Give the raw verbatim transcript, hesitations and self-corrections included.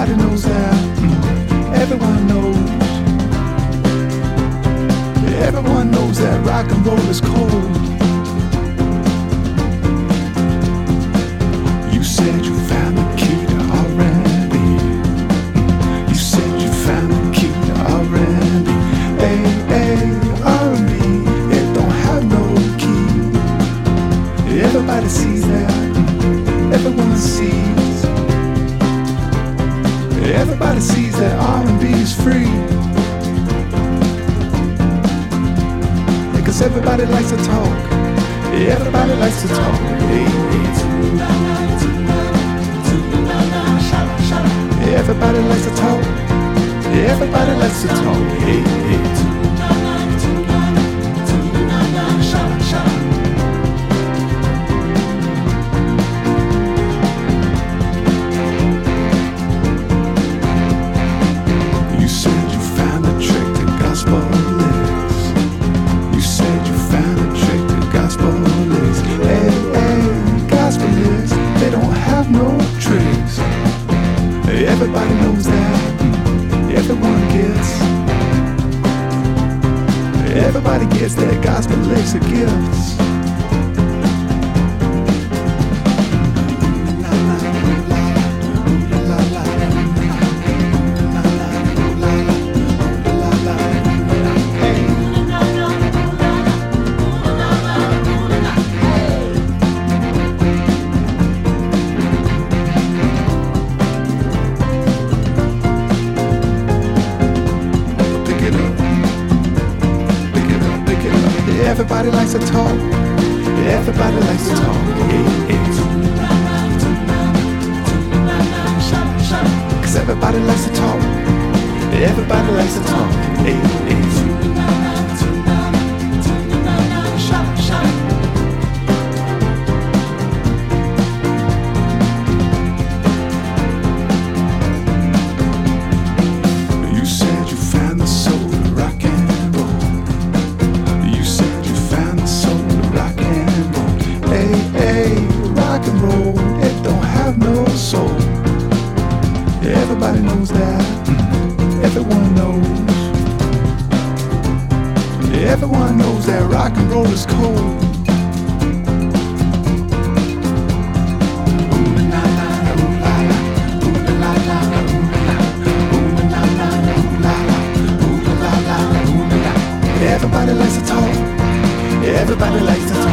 Everybody knows that. Mm. Everyone knows. Everyone knows that rock and roll is cold. You said you found the key to R and B. You said you found the key to R and B. Hey, hey, R and B, it don't have no key. Everybody sees that. Everyone sees. Everybody sees that R and B is free. Cause everybody likes to talk. Everybody likes to talk. Hey, hey. Everybody likes to talk. Everybody likes to talk. Hey, hey. You said you found the trick to gospel lyrics. You said you found the trick to gospel lyrics. Hey, hey, gospel lyrics, they don't have no tricks. Everybody knows that. Everyone gets. Everybody gets that gospel lyrics are gifts. Everybody likes to talk. Everybody likes to talk. Hey, hey. Cause everybody likes to talk. Everybody likes to talk. Hey, hey. You said you found the soul to rock and roll. You said you found the soul to rock and roll. Hey, hey, rock and roll, it don't have no soul. Everybody knows that. Everyone knows. Everyone knows that rock and roll is cold. Everybody likes to talk. Everybody likes to talk.